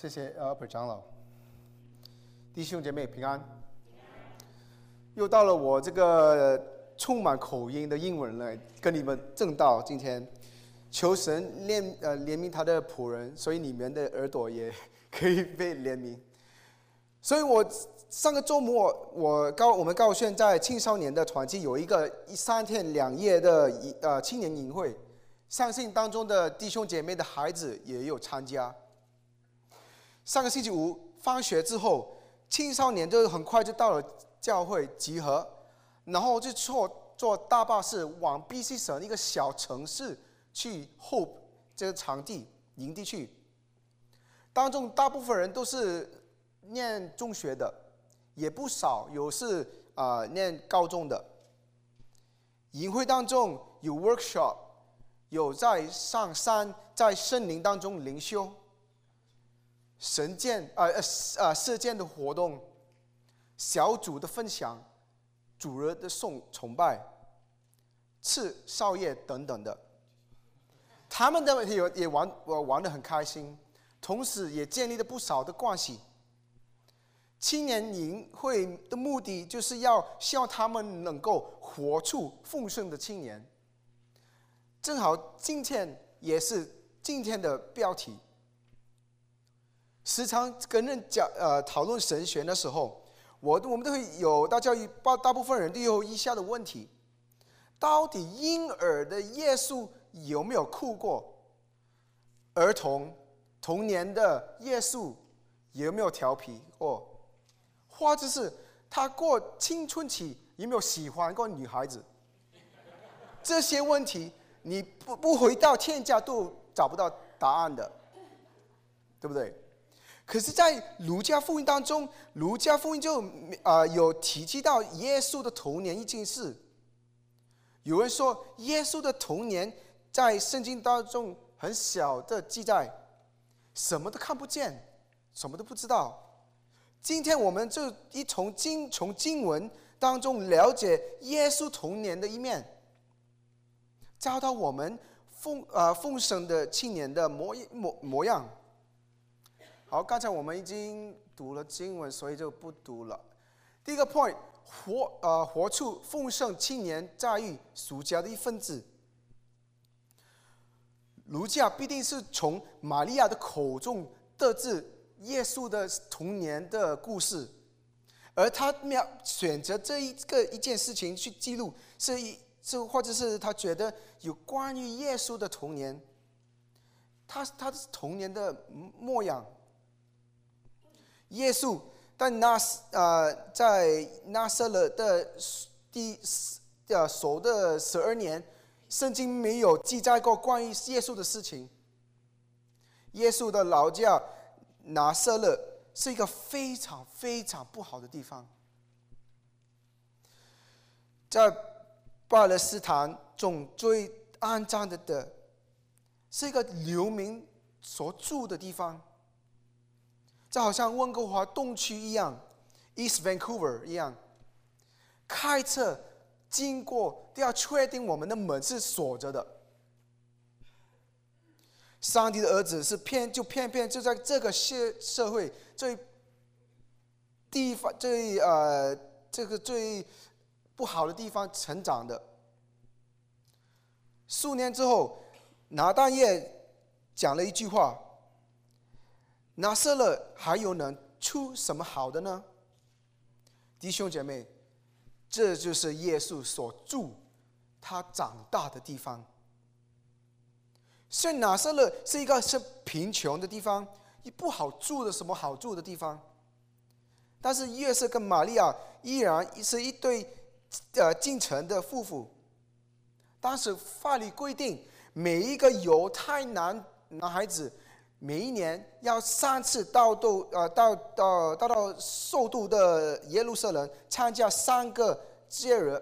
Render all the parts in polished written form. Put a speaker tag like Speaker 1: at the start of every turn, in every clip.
Speaker 1: 谢谢Albert 长老，弟兄姐妹平安。又到了我这个充满口音的英文了，跟你们正道。今天求神怜悯他的仆人，所以你们的耳朵也可以被怜悯。所以我上个周末我们高炫在青少年的团契有一个3天2夜的青年营会，相信当中的弟兄姐妹的孩子也有参加。上个星期五放学之后，青少年就很快就到了教会集合，然后就坐大巴士往 BC 省一个小城市去 Hope 这个场地营地去。当中大部分人都是念中学的，也不少有是念高中的。营会当中有 workshop， 有在上山在森林当中灵修，射箭的活动，小组的分享，主日的崇拜，吃宵夜等等的。他们也玩得很开心，同时也建立了不少的关系。青年营会的目的就是希望他们能够活出丰盛的青年。正好今天也是今天的标题。时常跟人讨论神学的时候，我们都会有大部分人都有以下的问题：到底婴儿的耶稣有没有哭过？儿童童年的耶稣有没有调皮过？或者是他过青春期有没有喜欢过女孩子？这些问题你不回到天家都找不到答案的，对不对？可是在路加福音当中，路加福音就有提及到耶稣的童年一件事。有人说耶稣的童年在圣经当中很小的记载，什么都看不见，什么都不知道。今天我们就从经文当中了解耶稣童年的一面，教导我们丰盛的青年的模样。好，刚才我们已经读了经文，所以就不读了。第一个 point， 活出丰盛青年在于属家的一份子。路加必定是从玛利亚的口中得知耶稣的童年的故事，而他选择这一件事情去记录，或者是他觉得有关于耶稣的童年，他的童年的模样。耶稣在拿撒勒的守的12年，圣经没有记载过关于耶稣的事情。耶稣的老家拿撒勒是一个非常非常不好的地方，在巴勒斯坦中最肮脏的是一个流民所住的地方。这好像温哥华东区一样 ，East Vancouver 一样，开车经过都要确定我们的门是锁着的。上帝的儿子是偏偏就在这个社会最不好的地方成长的。数年之后，拿但业讲了一句话。拿撒勒还有能出什么好的呢？弟兄姐妹，这就是耶稣所住他长大的地方。虽然拿撒勒是一个贫穷的地方，也不好住的什么好住的地方，但是约瑟跟玛利亚依然是一对进城的夫妇。当时法律规定，每一个犹太男孩子每一年要3次到首都的耶路撒冷参加3个节日。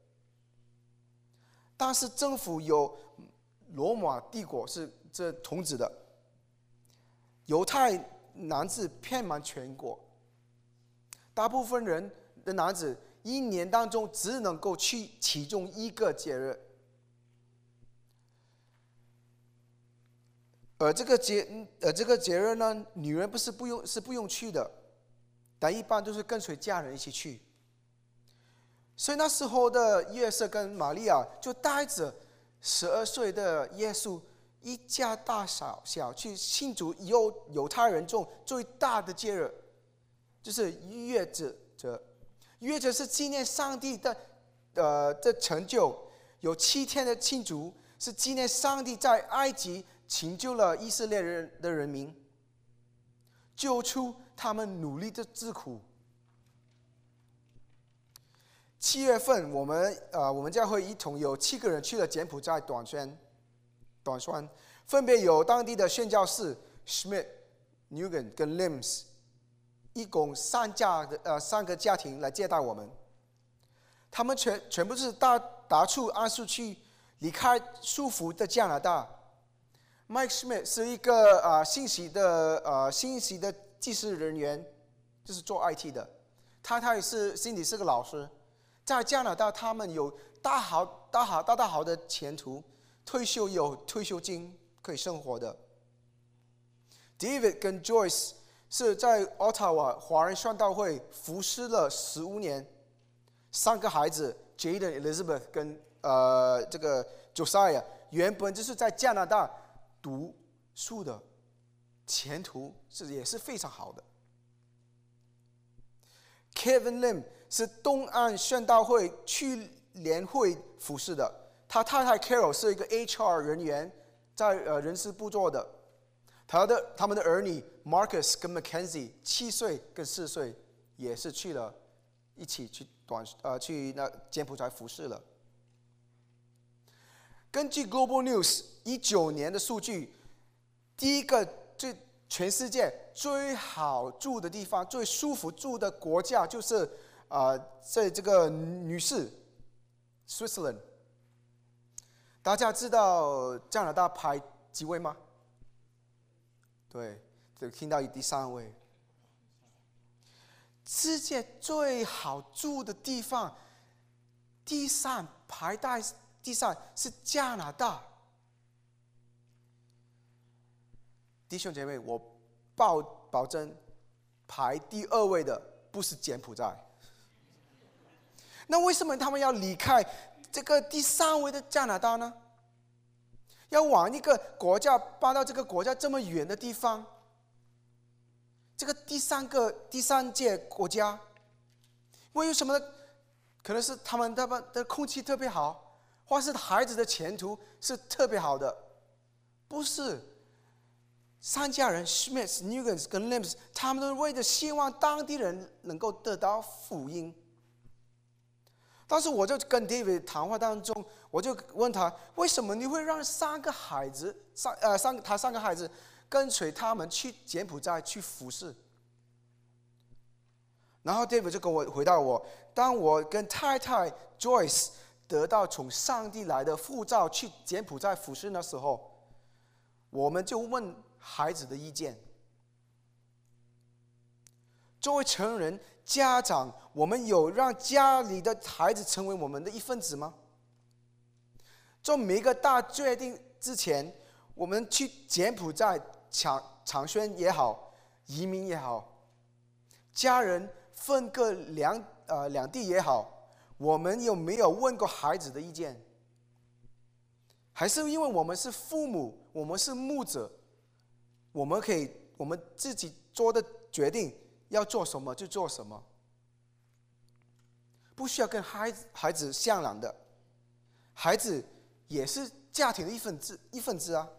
Speaker 1: 当时政府有罗马帝国是这统治的，犹太男子遍满全国，大部分人的男子一年当中只能够去其中一个节日。 这个节日呢，女人不用去的，但一般都是跟随家人一起去。所以那时候的约瑟跟玛利亚就带着12岁的耶稣一家大小去庆祝犹太人中最大的节日，就是逾越节。逾越节是纪念上帝的成就，有7天的庆祝，是纪念上帝在埃及拯救了以色列人民，救出他们努力的之苦。7月份，我们教会一同有7个人去了柬埔寨短宣，分别有当地的宣教士 Schmidt、Nguyen 跟 Lims， 一共3个家庭来接待我们。他们全部是打出安舒区，离开舒服的加拿大。Mike Schmidt 是一个信息的技术人员，就是做 IT 的。他也是心里是个老师。在加拿大，他们有大好的前途，退休有退休金可以生活的。David 跟 Joyce 是在 Ottawa 华人宣道会服侍了15年，3个孩子 Jaden、Elizabeth 跟这个 Josiah 原本就是在加拿大读书的，前途也是非常好的。Kevin Lim 是东岸宣道会去联会服侍的，他太太 Carol 是一个 HR 人员，在人事部做的。他们的儿女 Marcus 跟 Mackenzie 7岁跟4岁也是一起去柬埔寨服侍了。根据 Global News 19年的数据，第一个全世界最好住的地方、最舒服住的国家就是在这个女士 Switzerland。大家知道加拿大排几位吗？对，就听到第3位。世界最好住的地方，排在第3是加拿大。弟兄姐妹，我保证排第2位的不是柬埔寨。那为什么他们要离开这个第3位的加拿大呢？要往一个国家搬到这个国家这么远的地方，这个第三届国家，为什么呢？可能是他们的空气特别好，或是孩子的前途是特别好的，不是。3家人 Schmitz、Nguyen 跟 Lims， 他们都为着希望当地人能够得到福音。当时我就跟 David 谈话当中，我就问他，为什么你会让3个孩子跟随他们去柬埔寨去服侍？然后 David 就回答我，当我跟太太 Joyce 得到从上帝来的护照去柬埔寨服侍的时候，我们就问孩子的意见。作为成人家长，我们有让家里的孩子成为我们的一份子吗？做每一个大决定之前，我们去柬埔寨长宣也好，移民也好，家人分隔两地也好，我们有没有问过孩子的意见？还是因为我们是父母，我们是牧者，我们自己做的决定要做什么就做什么，不需要跟孩子商量的。孩子也是家庭的一份子啊。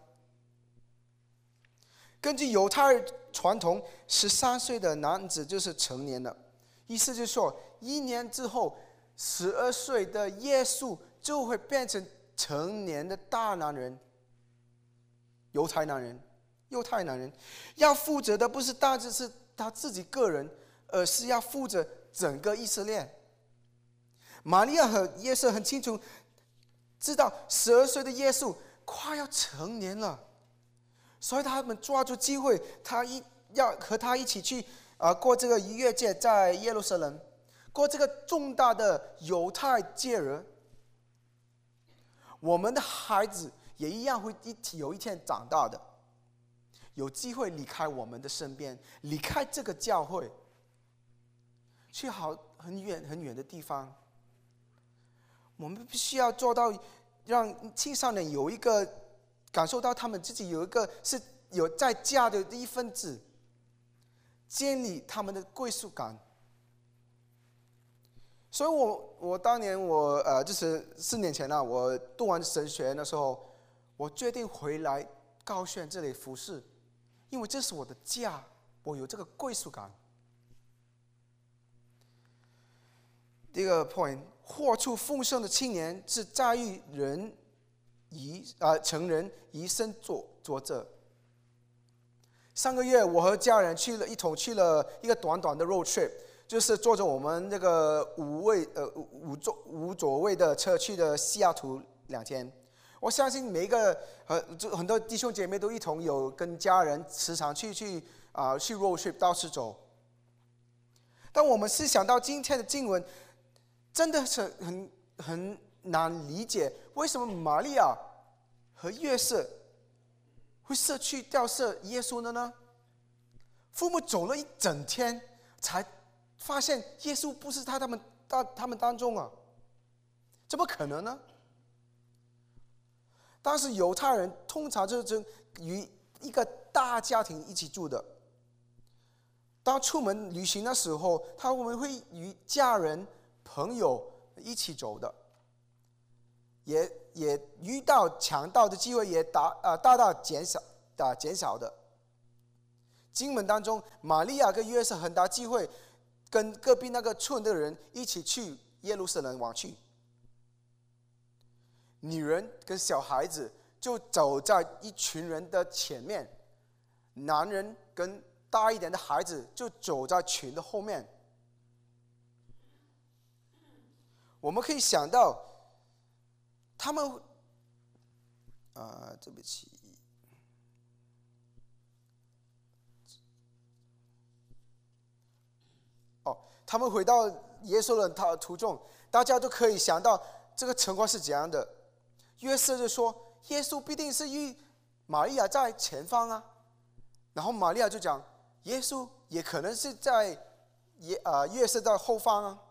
Speaker 1: 根据犹太传统，13岁的男子就是成年了，意思就是说1年之后，12岁的耶稣就会变成成年的大男人，犹太男人要负责的不是单只是他自己个人，而是要负责整个以色列。玛利亚和耶稣很清楚知道12岁的耶稣快要成年了，所以他们抓住机会，要和他一起去过这个逾越节，在耶路撒冷过这个重大的犹太节日。我们的孩子也一样会有一天长大的。 有机会离开我们的身边，离开这个教会，去很远很远的地方。我们必须要做到，让青少年有一个感受到他们自己有一个是有在家的一份子，建立他们的归属感。所以我当年就是4年前我读完神学的时候，我决定回来高雄这里服侍，因为这是我的家，我有这个归属感。第二个 point， 活出丰盛的青年是在于成人以身作则。上个月我和家人一同去了一个短短的 road trip， 就是坐着我们这个无座位的车去的西雅图2天。我相信每一个很多弟兄姐妹都一同有跟家人时常去 road trip 到处走。但我们是想到今天的经文，真的是很难理解，为什么玛利亚和约瑟会吊射耶稣的呢？父母走了一整天，才发现耶稣不是他们当中啊，怎么可能呢？当时犹太人通常就是与一个大家庭一起住的，当出门旅行的时候，他们会与家人朋友一起走的，也遇到强盗的机会也大大减少的。经文当中，玛利亚跟约瑟很大机会跟隔壁那个村的人一起去耶路撒冷往去，女人跟小孩子就走在一群人的前面，男人跟大一点的孩子就走在群的后面。我们可以想到，他们对不起，他们回到耶稣的途中，大家都可以想到这个情况是怎样的。约瑟就说，耶稣必定是与玛利亚在前方啊，然后玛利亚就讲，耶稣也可能是在约瑟在后方啊。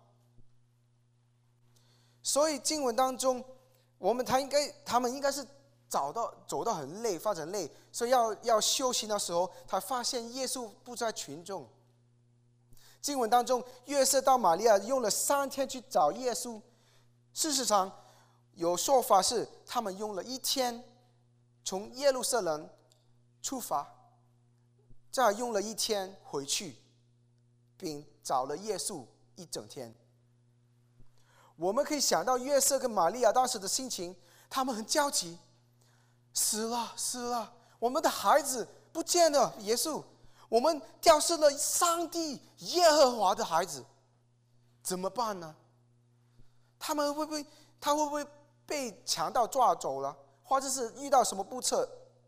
Speaker 1: 所以经文当中，他们应该是走到很累，发展累，所以要休息的时候，才发现耶稣不在群众。经文当中，约瑟到玛利亚用了3天去找耶稣。事实上，有说法是他们用了1天从耶路撒冷出发，再用了1天回去，并找了耶稣一整天。我们可以想到约瑟跟玛利亚当时的心情，他们很焦急，死了，我们的孩子不见了，耶稣，我们吊射了上帝耶和华的孩子，怎么办呢？他会不会被强盗抓走了，或者是遇到什么不测？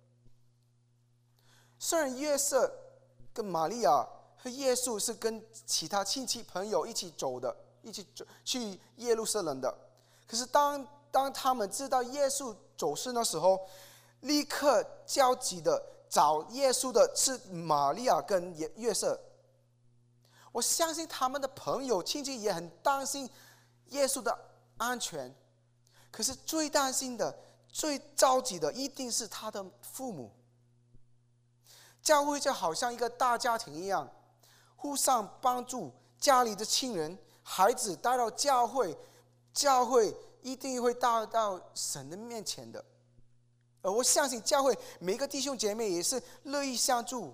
Speaker 1: 虽然约瑟跟玛利亚和耶稣是跟其他亲戚朋友一起走去耶路撒冷的，可是当他们知道耶稣走失的时候，立刻焦急的找耶稣的是玛利亚跟约瑟。我相信他们的朋友亲戚也很担心耶稣的安全，可是最担心的、最着急的一定是他的父母。教会就好像一个大家庭一样，互相帮助，家里的亲人孩子带到教会，教会一定会带到神的面前的。而我相信教会每一个弟兄姐妹也是乐意相助。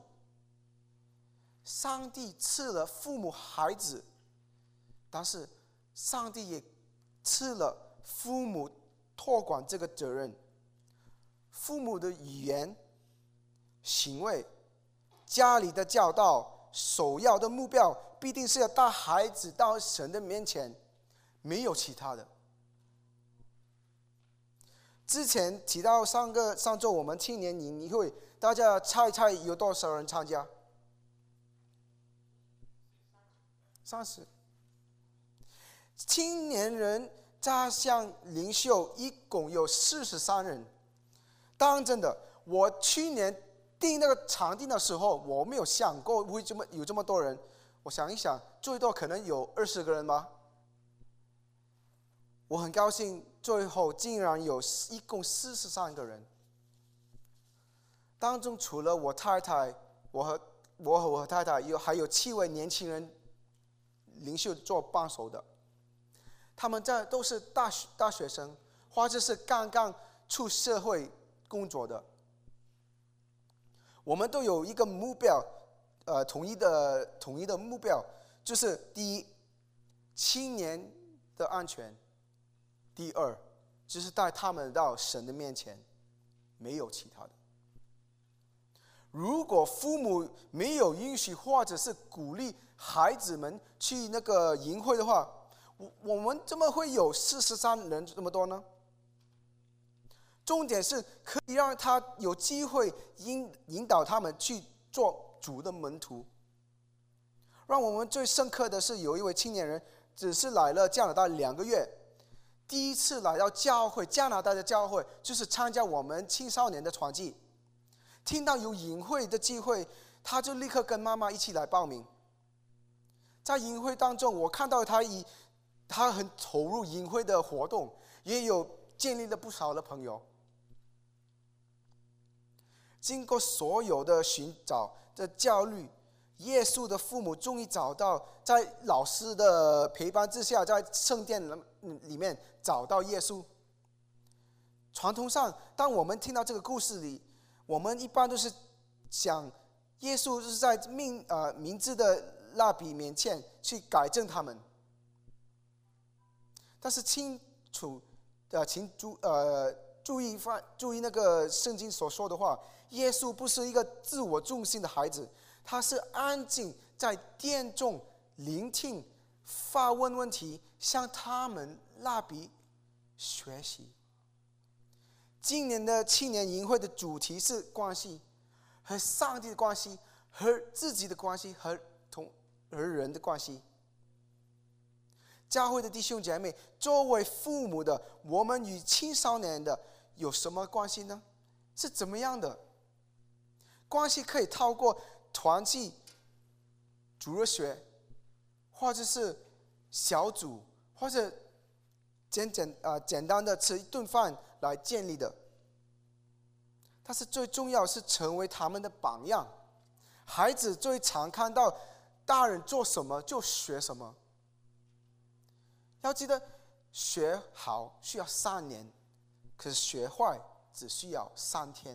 Speaker 1: 上帝赐了父母孩子，但是上帝也赐了父母托管这个责任。父母的语言、行为、家里的教导，首要的目标必定是要带孩子到神的面前，没有其他的。之前提到上周我们青年营会，大家猜一猜有多少人参加？30。青年人加上领袖一共有43人。当真的，我去年定那个场地的时候，我没有想过会有这么多人。我想一想，最多可能有20个人吧。我很高兴，最后竟然一共43个人。当中除了我太太，我和我太太还有7位年轻人领袖做帮手的。他们都是大学生，或者是刚刚出社会工作的。我们都有一个目标，统一的目标，就是第一，青年的安全；第二，就是带他们到神的面前，没有其他的。如果父母没有允许或者是鼓励孩子们去那个营会的话，我们怎么会有43人这么多呢？重点是可以让他有机会引导他们去做主的门徒。让我们最深刻的是，有一位青年人只是来了加拿大2个月，第一次来到加拿大的教会，就是参加我们青少年的团契。听到有营会的机会，他就立刻跟妈妈一起来报名。在营会当中，我看到他很投入营会的活动，也有建立了不少的朋友。经过所有的寻找的焦虑，耶稣的父母终于找到，在老师的陪伴之下，在圣殿里面找到耶稣。传统上，当我们听到这个故事里，我们一般都是想耶稣是在明智的拉比面前去改正他们。但是请注意那个圣经所说的话，耶稣不是一个自我中心的孩子，他是安静在殿中聆听，发问题，向他们拉比学习。今年的青年营会的主题是关系，和上帝的关系，和自己的关系，和人的关系。教会的弟兄姐妹，作为父母的，我们与青少年的有什么关系呢？是怎么样的关系？可以透过团契、主日学，或者是小组，或者简单的吃一顿饭来建立的。但是最重要是成为他们的榜样。孩子最常看到大人做什么就学什么。要记得，学好需要3年，可是学坏只需要3天。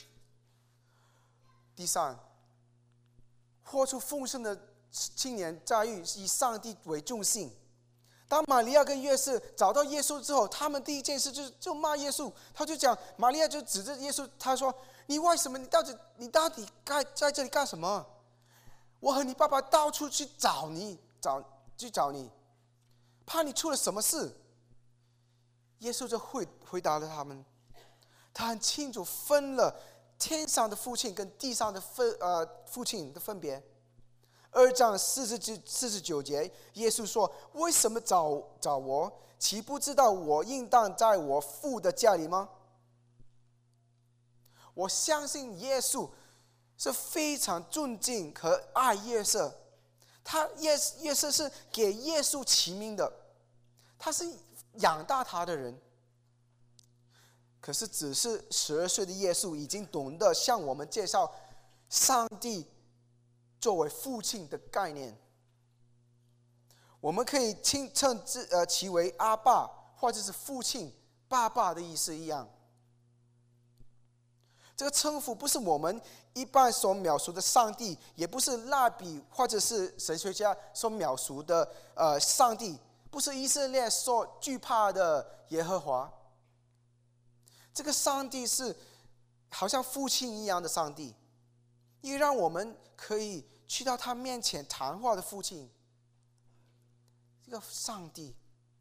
Speaker 1: 第三，活出丰盛的青年在于以上帝为中心。当玛利亚跟约瑟找到耶稣之后，他们第一件事就骂耶稣。他就讲，玛利亚就指着耶稣，他说：“你为什么？你到底在这里干什么？我和你爸爸到处去找你，怕你出了什么事。”耶稣就回答了他们，他很清楚分了天上的父亲跟地上的父亲的分别。2章49节，耶稣说：“为什么找我？岂不知道我应当在我父的家里吗？”我相信耶稣是非常尊敬和爱约瑟，约瑟是给耶稣起名的，他是养大他的人。可是只是12岁的耶稣已经懂得向我们介绍上帝作为父亲的概念。我们可以称其为阿爸，或者是父亲、爸爸的意思一样。这个称呼不是我们一般所描述的上帝，也不是拉比或者是神学家所描述的上帝，不是以色列所惧怕的耶和华。这个上帝是好像父亲一样的上帝，也让我们可以去到他面前谈话的父亲。这个上帝，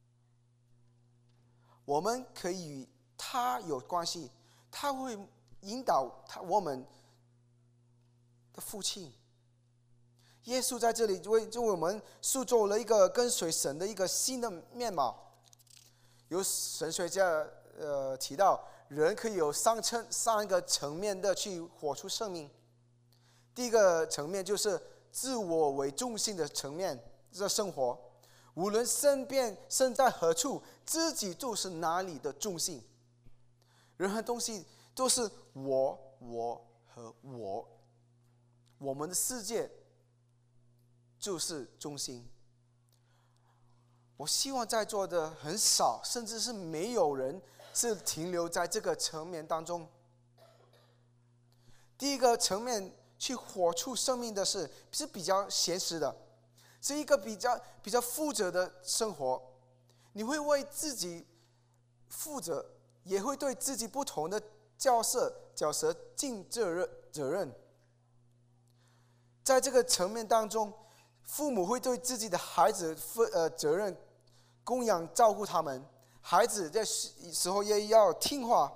Speaker 1: 我们可以与他有关系，他会引导我们的父亲。耶稣在这里为我们塑造了一个跟随神的一个新的面貌。有神学家提到， 人可以有三个层面的去活出生命。第一个层面就是自我为中心的层面，这生活，无论身在何处，自己就是哪里的中心。人和东西都是我和我，我们的世界就是中心。我希望在座的很少，甚至是没有人是停留在这个层面当中。第一个层面去活出生命的是比较现实的，是一个比较负责的生活。你会为自己负责，也会对自己不同的角色尽责任。在这个层面当中，父母会对自己的孩子责任供养照顾他们，孩子在时候也要听话，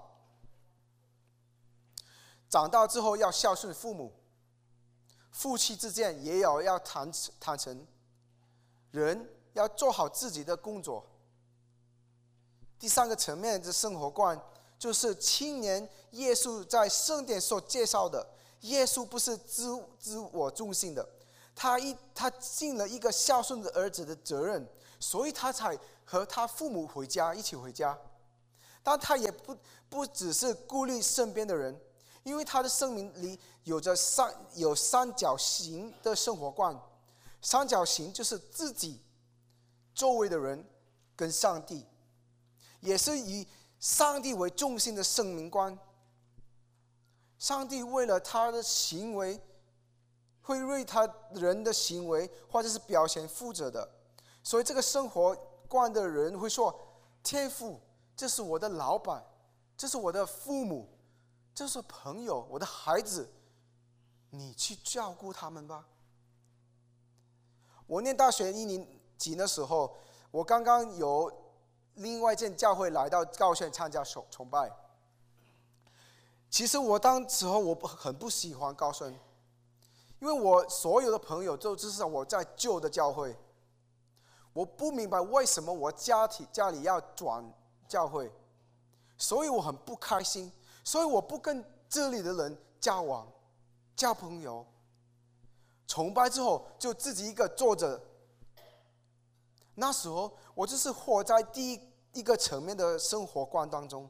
Speaker 1: 长大之后要孝顺父母，夫妻之间也要坦诚，人要做好自己的工作。第三个层面的生活观，就是青年耶稣在圣典所介绍的，耶稣不是自我中心的，他尽了一个孝顺的儿子的责任，所以他才和他父母一起回家。但他也不只是顾虑身边的人，因为他的生命里有三角形的生活观。三角形就是自己、周围的人跟上帝，也是以上帝为中心的生命观。上帝为了他的行为，会为他人的行为或者是表现负责的。所以这个生活观的人会说，天父，这是我的老板，这是我的父母，这是朋友，我的孩子，你去照顾他们吧。我念大学1年级的时候，我刚刚有另外一间教会来到高雄参加崇拜。其实我当时候我很不喜欢高雄，因为我所有的朋友都知道我在旧的教会，我不明白为什么我家里要转教会，所以我很不开心，所以我不跟这里的人交往交朋友。崇拜之后就自己一个坐着。那时候我就是活在第一个层面的生活观当中，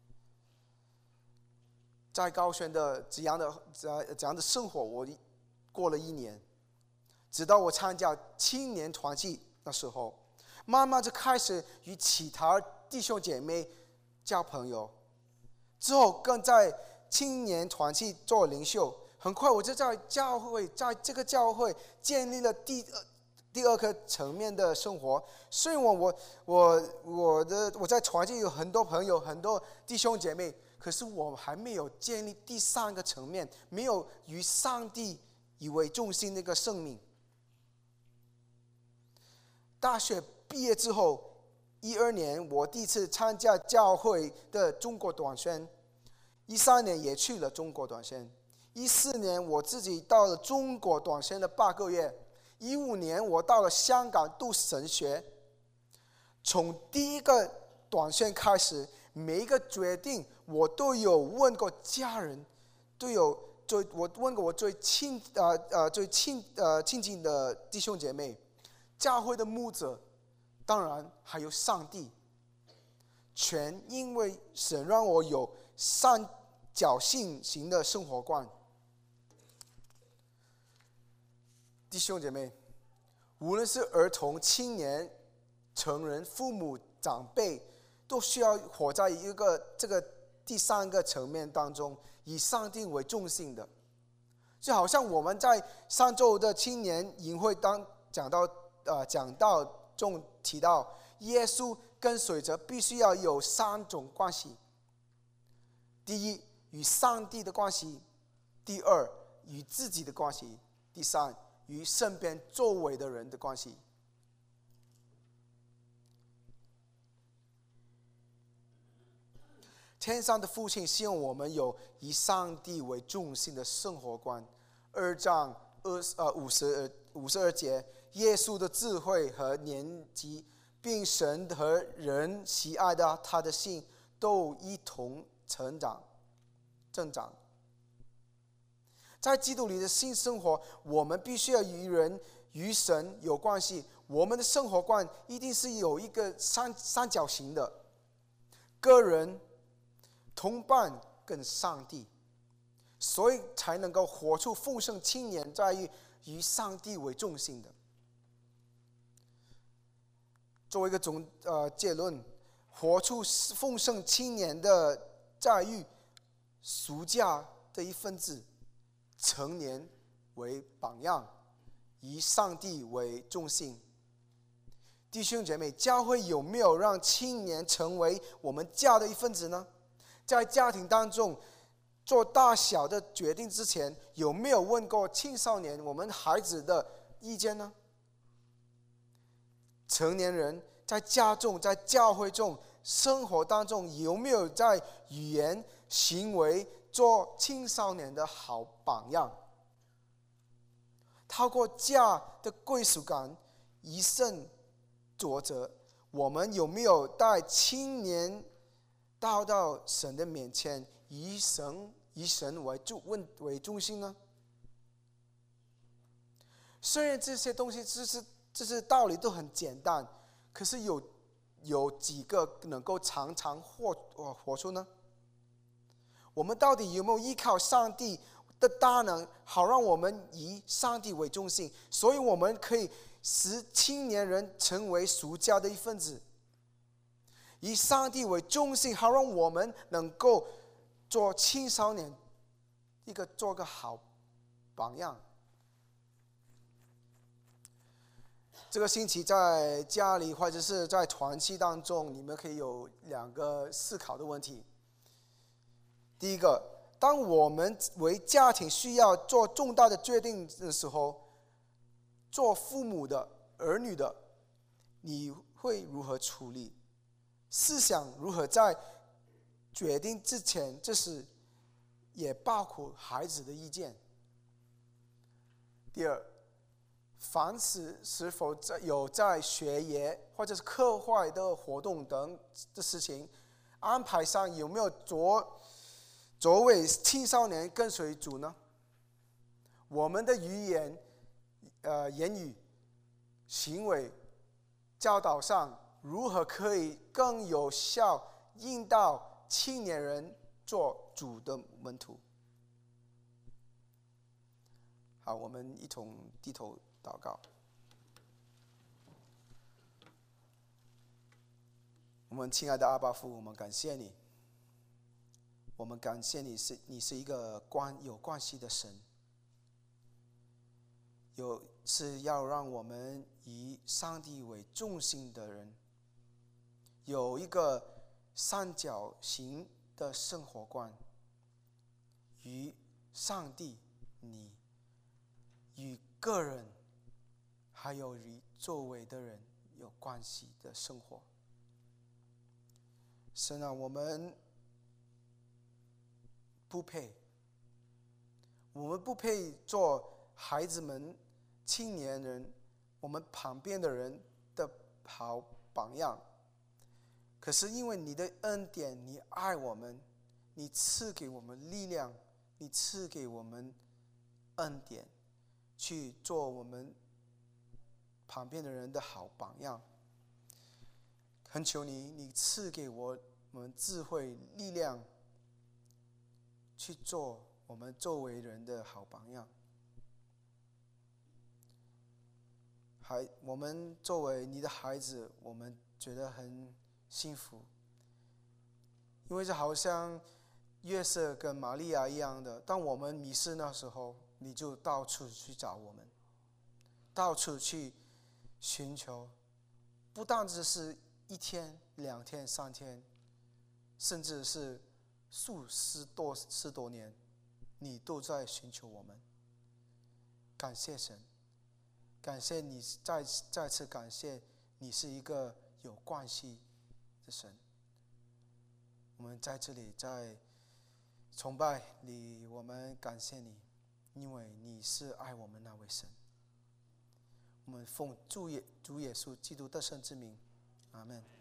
Speaker 1: 在高雄的这样的生活，我过了1年，直到我参加青年团契的时候，慢慢就开始与其他弟兄姐妹交朋友，之后更在青年团契做领袖。很快我就在这个教会建立了第二个层面的生活。虽然我在团契有很多朋友，很多弟兄姐妹，可是我还没有建立第三个层面，没有以上帝以为中心的一个生命。大学毕业之后，12年我第一次参加教会的中国短宣，13年也去了中国短宣，14年我自己到了中国短宣的8个月，15年我到了香港读神学。从第一个短宣开始，每一个决定我都有问过家人，我问过我最亲近的弟兄姐妹，教会的牧者，当然还有上帝。全因为神让我有三角形的生活观。弟兄姐妹，无论是儿童、青年、成人、父母、长辈，都需要活在这个第三个层面当中，以上帝为中心的。就好像我们在上周的青年营会讲到中提到，耶稣跟随者必须要有3种关系：第一，与上帝的关系；第二，与自己的关系；第三，与身边周围的人的关系。天上的父亲希望我们有以上帝为中心的生活观。2章52节，耶稣的智慧和年纪，并神和人喜爱的他的心，都一同增长。在基督里的新生活，我们必须要与神有关系。我们的生活观一定是有一个三角形的：个人、同伴跟上帝，所以才能够活出丰盛青年在于以上帝为中心的。作为一个结论，活出丰盛青年的在于属家的一份子，成年为榜样，以上帝为中心。弟兄姐妹，教会有没有让青年成为我们家的一份子呢？在家庭当中做大小的决定之前，有没有问过青少年我们孩子的意见呢？成年人在家中、在教会中、生活当中，有没有在语言、行为做青少年的好榜样？透过家的归属感一生作则，我们有没有带青年到神的面前，以神为中心呢？虽然这些东西这些道理都很简单，可是有几个能够常常活出呢？我们到底有没有依靠上帝的大能，好让我们以上帝为中心，所以我们可以使青年人成为属家的一份子，以上帝为中心，好让我们能够做青少年做个好榜样。这个星期在家里或者是在团契当中，你们可以有2个思考的问题。第一个，当我们为家庭需要做重大的决定的时候，做父母的、儿女的，你会如何处理？思想如何在决定之前，这是也包括孩子的意见。第二，凡是否有在学业或者是课外的活动等的事情安排上，有没有作为青少年跟随主呢？我们的言语、行为、教导上，如何可以更有效引导青年人做主的门徒？好，我们一同低头祷告。我们亲爱的阿爸父，我们感谢你，我们感谢你是一个有关系的神，是要让我们以上帝为中心的人，有一个三角形的生活观，与上帝、你、与个人，还有与周围的人有关系的生活。神啊，我们不配做孩子们、青年人、我们旁边的人的好榜样。可是因为你的恩典，你爱我们，你赐给我们力量，你赐给我们恩典，去做我们旁边的人的好榜样。恳求你赐给我们智慧、力量，去做我们周围人的好榜样。我们作为你的孩子，我们觉得很幸福，因为就好像约瑟跟玛利亚一样的，当我们迷失那时候，你就到处去找我们，到处去寻求，不单只是1天、2天、3天，甚至是十多年，你都在寻求我们。感谢神，感谢你，再次感谢你是一个有关系的神。我们在这里在崇拜里，我们感谢你，因为你是爱我们那位神。我们奉主耶稣基督得胜之名，阿们。